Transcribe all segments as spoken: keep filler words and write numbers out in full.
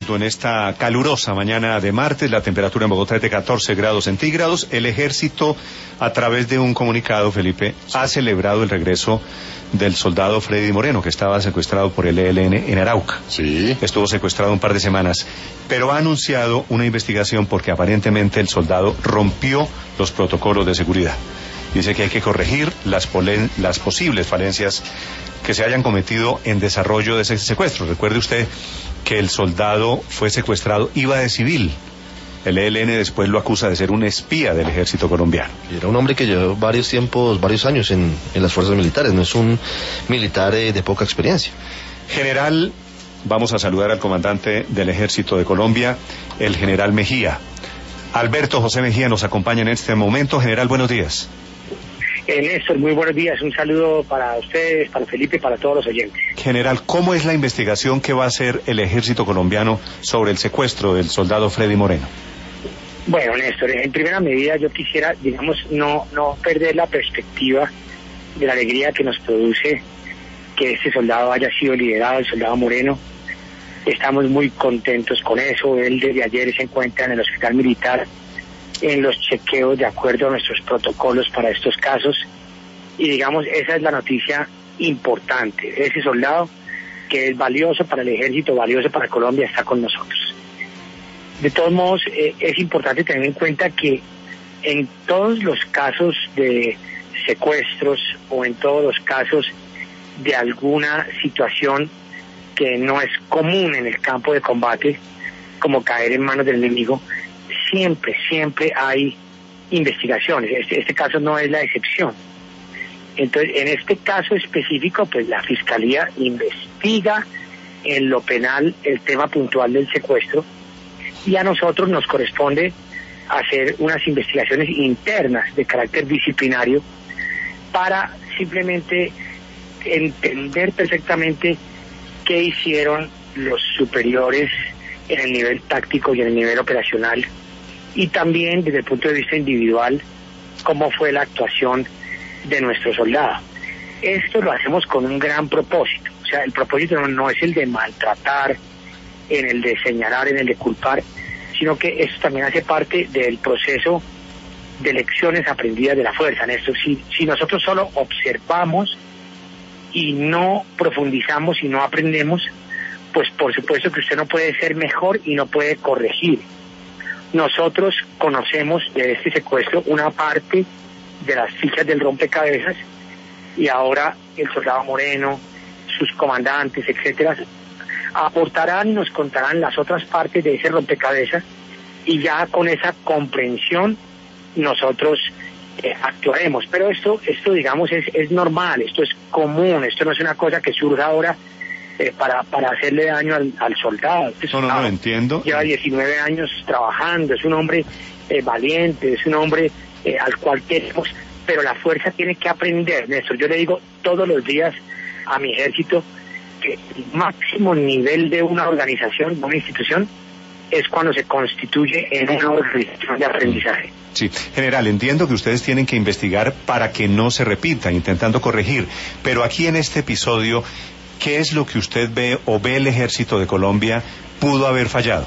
ejército en esta calurosa mañana de martes. La temperatura en Bogotá es de catorce grados centígrados. El ejército, a través de un comunicado, Felipe, ha celebrado el regreso del soldado Freddy Moreno, que estaba secuestrado por el E L N en Arauca. Sí. Estuvo secuestrado un par de semanas, pero ha anunciado una investigación porque aparentemente el soldado rompió los protocolos de seguridad. Dice que hay que corregir las, polen, las posibles falencias que se hayan cometido en desarrollo de ese secuestro. Recuerde usted que el soldado fue secuestrado, iba de civil. El E L N después lo acusa de ser un espía del ejército colombiano. Y era un hombre que llevó varios tiempos, varios años en, en las fuerzas militares, no es un militar eh, de poca experiencia. General, vamos a saludar al comandante del ejército de Colombia, el general Mejía. Alberto José Mejía nos acompaña en este momento. General, buenos días. Eh, Néstor, muy buenos días. Un saludo para ustedes, para Felipe y para todos los oyentes. General, ¿cómo es la investigación que va a hacer el ejército colombiano sobre el secuestro del soldado Freddy Moreno? Bueno, Néstor, en primera medida yo quisiera, digamos, no, no perder la perspectiva de la alegría que nos produce que este soldado haya sido liberado, el soldado Moreno. Estamos muy contentos con eso. Él desde ayer se encuentra en el hospital militar en los chequeos de acuerdo a nuestros protocolos para estos casos, y digamos, esa es la noticia importante. Ese soldado que es valioso para el ejército, valioso para Colombia, está con nosotros. De todos modos, eh, es importante tener en cuenta que en todos los casos de secuestros o en todos los casos de alguna situación que no es común en el campo de combate, como caer en manos del enemigo, siempre, siempre hay investigaciones. Este, este caso no es la excepción. Entonces, en este caso específico, pues la Fiscalía investiga en lo penal el tema puntual del secuestro, y a nosotros nos corresponde hacer unas investigaciones internas de carácter disciplinario para simplemente entender perfectamente qué hicieron los superiores en el nivel táctico y en el nivel operacional, y también desde el punto de vista individual cómo fue la actuación de nuestro soldado. Esto lo hacemos con un gran propósito, o sea, el propósito no, no es el de maltratar, en el de señalar, en el de culpar, sino que esto también hace parte del proceso de lecciones aprendidas de la fuerza. En esto, si, si nosotros solo observamos y no profundizamos y no aprendemos, pues por supuesto que usted no puede ser mejor y no puede corregir. Nosotros conocemos de este secuestro una parte de las fichas del rompecabezas, y ahora el soldado Moreno, sus comandantes, etcétera, aportarán y nos contarán las otras partes de ese rompecabezas, y ya con esa comprensión nosotros eh, actuaremos. Pero esto, esto digamos, es, es normal, esto es común, esto no es una cosa que surja ahora Eh, para para hacerle daño al, al soldado. Este no, no, soldado no, entiendo. Lleva diecinueve años trabajando, es un hombre eh, valiente, es un hombre eh, al cual queremos, pero la fuerza tiene que aprender, Néstor. Yo le digo todos los días a mi ejército que el máximo nivel de una organización, de una institución, es cuando se constituye en una organización de aprendizaje. Sí, general, entiendo que ustedes tienen que investigar para que no se repita, intentando corregir, pero aquí en este episodio, ¿qué es lo que usted ve o ve el ejército de Colombia pudo haber fallado?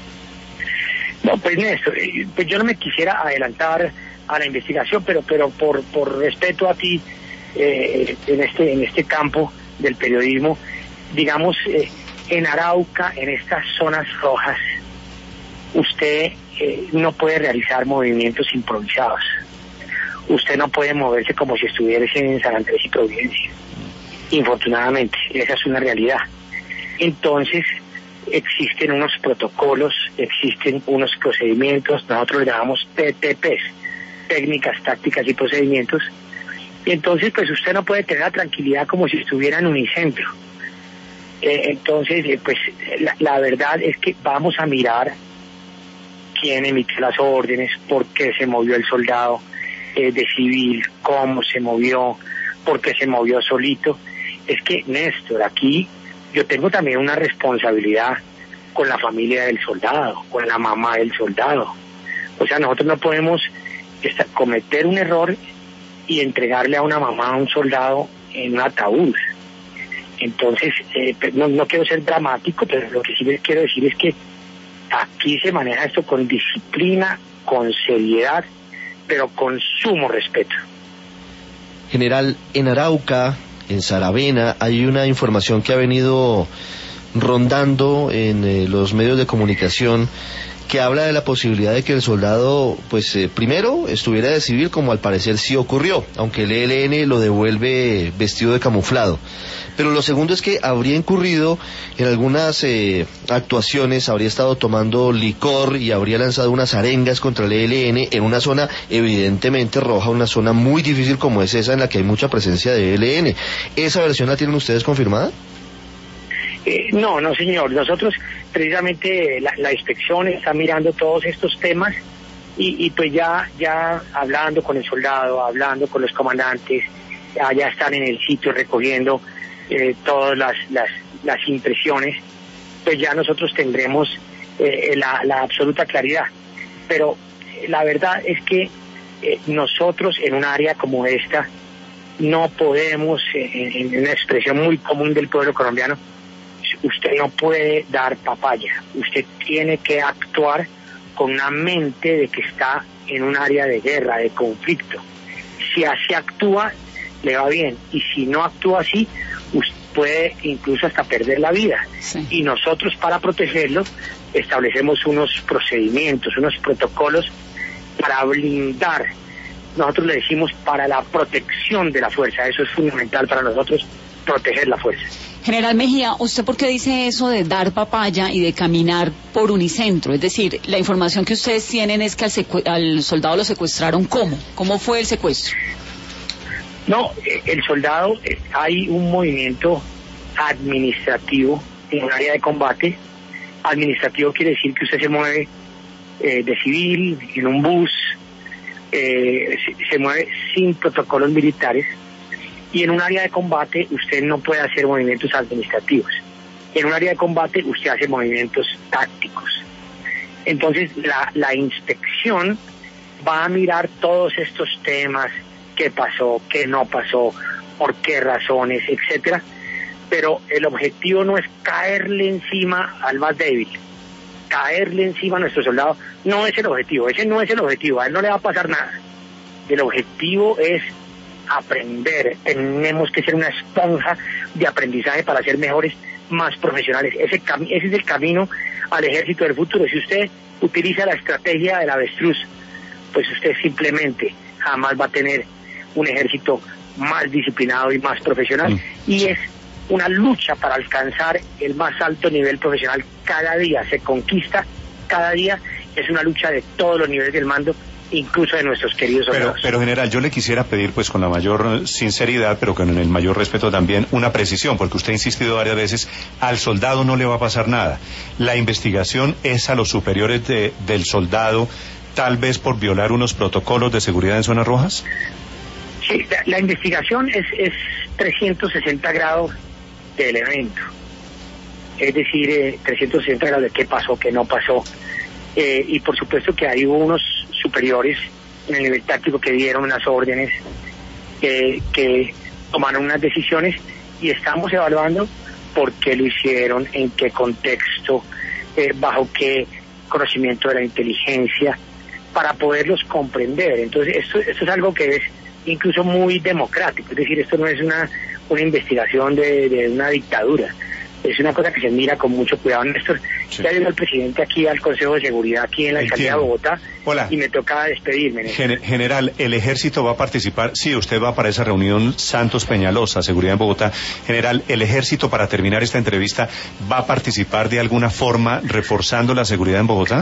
No, pues Néstor, pues yo no me quisiera adelantar a la investigación, pero pero por por respeto a ti eh, en este en este campo del periodismo, digamos, eh, en Arauca, en estas zonas rojas, usted eh, no puede realizar movimientos improvisados. Usted no puede moverse como si estuviera en San Andrés y Providencia. Infortunadamente, esa es una realidad. Entonces, existen unos protocolos, existen unos procedimientos, nosotros le llamamos T T Ps, técnicas, tácticas y procedimientos, y entonces pues usted no puede tener la tranquilidad como si estuviera en Unicentro. Eh, entonces, eh, pues la, la verdad es que vamos a mirar quién emitió las órdenes, por qué se movió el soldado eh, de civil, cómo se movió, por qué se movió solito. Es que, Néstor, aquí yo tengo también una responsabilidad con la familia del soldado, con la mamá del soldado. O sea, nosotros no podemos esta, cometer un error y entregarle a una mamá a un soldado en un ataúd. Entonces, eh, no, no quiero ser dramático, pero lo que sí les quiero decir es que aquí se maneja esto con disciplina, con seriedad, pero con sumo respeto. General, en Arauca, en Saravena, hay una información que ha venido rondando en eh, los medios de comunicación que habla de la posibilidad de que el soldado, pues eh, primero estuviera de civil, como al parecer sí ocurrió, aunque el E L N lo devuelve vestido de camuflado. Pero lo segundo es que habría incurrido en algunas eh, actuaciones, habría estado tomando licor y habría lanzado unas arengas contra el E L N en una zona evidentemente roja, una zona muy difícil como es esa en la que hay mucha presencia de E L N. ¿Esa versión la tienen ustedes confirmada? Eh, no, no señor, nosotros precisamente la, la inspección está mirando todos estos temas y, y pues ya ya hablando con el soldado, hablando con los comandantes, ya, ya están en el sitio recogiendo eh, todas las, las, las impresiones, pues ya nosotros tendremos eh, la, la absoluta claridad. Pero eh, la verdad es que eh, nosotros en un área como esta no podemos, eh, en, en una expresión muy común del pueblo colombiano, usted no puede dar papaya, usted tiene que actuar con una mente de que está en un área de guerra, de conflicto. Si así actúa, le va bien, y si no actúa así, usted puede incluso hasta perder la vida. Sí. Y nosotros, para protegerlo, establecemos unos procedimientos, unos protocolos para blindar. Nosotros le decimos para la protección de la fuerza. Eso es fundamental para nosotros, proteger la fuerza. General Mejía, ¿usted por qué dice eso de dar papaya y de caminar por unicentro? Es decir, la información que ustedes tienen es que al, secu- al soldado lo secuestraron. ¿Cómo? ¿Cómo fue el secuestro? No, el soldado, hay un movimiento administrativo en un área de combate. Administrativo quiere decir que usted se mueve eh, de civil, en un bus, eh, se, se mueve sin protocolos militares. Y en un área de combate usted no puede hacer movimientos administrativos. En un área de combate usted hace movimientos tácticos. Entonces la, la inspección va a mirar todos estos temas, qué pasó, qué no pasó, por qué razones, etcétera. Pero el objetivo no es caerle encima al más débil. Caerle encima a nuestro soldado no es el objetivo, ese no es el objetivo, a él no le va a pasar nada. El objetivo es aprender, tenemos que ser una esponja de aprendizaje para ser mejores, más profesionales. Ese, cami- ese es el camino al ejército del futuro. Si usted utiliza la estrategia del avestruz, pues usted simplemente jamás va a tener un ejército más disciplinado y más profesional. Mm. Y es una lucha para alcanzar el más alto nivel profesional. Cada día se conquista, cada día es una lucha de todos los niveles del mando, incluso de nuestros queridos soldados. Pero, pero general, yo le quisiera pedir, pues con la mayor sinceridad, pero con el mayor respeto también, una precisión, porque usted ha insistido varias veces, al soldado no le va a pasar nada. La investigación es a los superiores de, del soldado, tal vez por violar unos protocolos de seguridad en zonas rojas. Sí, la, la investigación es, es trescientos sesenta grados del evento. Es decir, eh, trescientos sesenta grados de qué pasó, qué no pasó. Eh, y por supuesto que hay unos superiores en el nivel táctico que dieron unas órdenes, que, que tomaron unas decisiones, y estamos evaluando por qué lo hicieron, en qué contexto, eh, bajo qué conocimiento de la inteligencia, para poderlos comprender. Entonces esto, esto es algo que es incluso muy democrático, es decir, esto no es una, una investigación de, de una dictadura. Es una cosa que se mira con mucho cuidado. Néstor, sí. Ya vino el presidente aquí al Consejo de Seguridad, aquí en la alcaldía de Bogotá. Hola. Y me toca despedirme. Gen- General, el ejército va a participar, sí, usted va para esa reunión Santos Peñalosa, Seguridad en Bogotá. General, el ejército, para terminar esta entrevista, ¿va a participar de alguna forma reforzando la seguridad en Bogotá?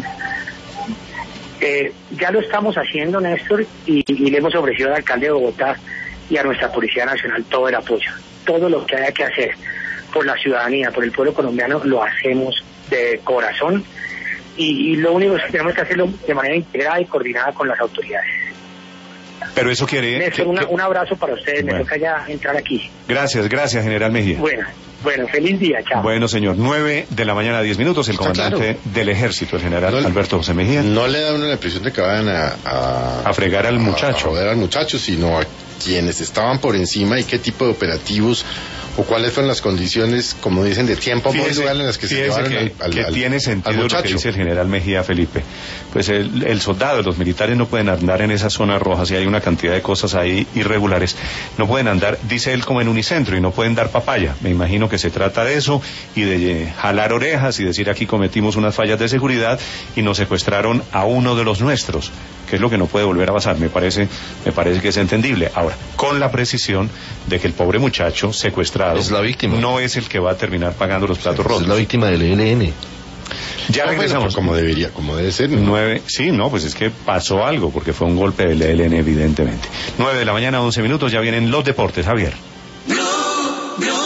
Eh, ya lo estamos haciendo, Néstor, y, y le hemos ofrecido al alcalde de Bogotá y a nuestra Policía Nacional todo el apoyo. Todo lo que haya que hacer por la ciudadanía, por el pueblo colombiano, lo hacemos de corazón, y, y lo único es que tenemos que hacerlo de manera integrada y coordinada con las autoridades. Pero eso quiere... Néstor, que, una, que... un abrazo para ustedes, bueno. Me toca ya entrar aquí. Gracias, gracias, General Mejía. Bueno, bueno, feliz día, chao. Bueno, señor, nueve de la mañana, diez minutos, el Está comandante claro. del ejército, el general no, Alberto José Mejía. No le da uno la impresión de que vayan a... A, a fregar al muchacho. A, a fregar al muchacho, sino a quienes estaban por encima y qué tipo de operativos o cuáles fueron las condiciones, como dicen, de tiempo y lugar en las que se llevaron que, al, al, que al, tiene sentido al lo muchacho. que dice el general Mejía Felipe. Pues el, el soldado, los militares no pueden andar en esas zonas rojas y hay una cantidad de cosas ahí irregulares. No pueden andar, dice él, como en unicentro y no pueden dar papaya. Me imagino que se trata de eso y de eh, jalar orejas y decir aquí cometimos unas fallas de seguridad y nos secuestraron a uno de los nuestros, que es lo que no puede volver a pasar. Me parece, me parece que es entendible. Ahora, con la precisión de que el pobre muchacho secuestrado es la víctima. No es el que va a terminar pagando los platos rotos. Es la víctima del E L N. Ya no, regresamos. Bueno, como debería, como debe ser. ¿no? Nueve, sí, no, pues es que pasó algo, porque fue un golpe del E L N, evidentemente. Nueve de la mañana, once minutos, ya vienen los deportes, Javier.